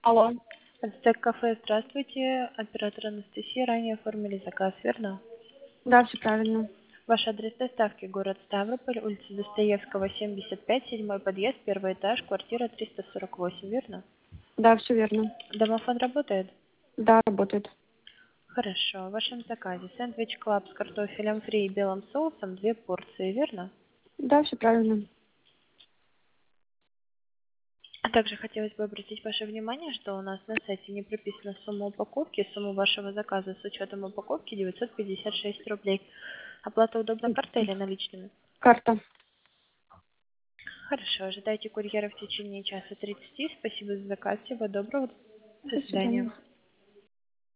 Алло. Ацтек кафе, здравствуйте. Оператор Анастасия. Ранее оформили заказ, верно? Да, все правильно. Ваш адрес доставки: город Ставрополь, улица Достоевского, 75, седьмой подъезд, первый этаж, квартира 348, верно? Да, все верно. Домофон работает? Да, работает. Хорошо. В вашем заказе сэндвич клаб с картофелем фри и белым соусом 2 порции, верно? Да, все правильно. А также хотелось бы обратить ваше внимание, что у нас на сайте не прописана сумма упаковки. Сумма вашего заказа с учетом упаковки 956 рублей. Оплата удобна картой или наличными? Карта. Хорошо, ожидайте курьера в течение часа 30. Спасибо за заказ. Всего доброго. До До свидания. свидания.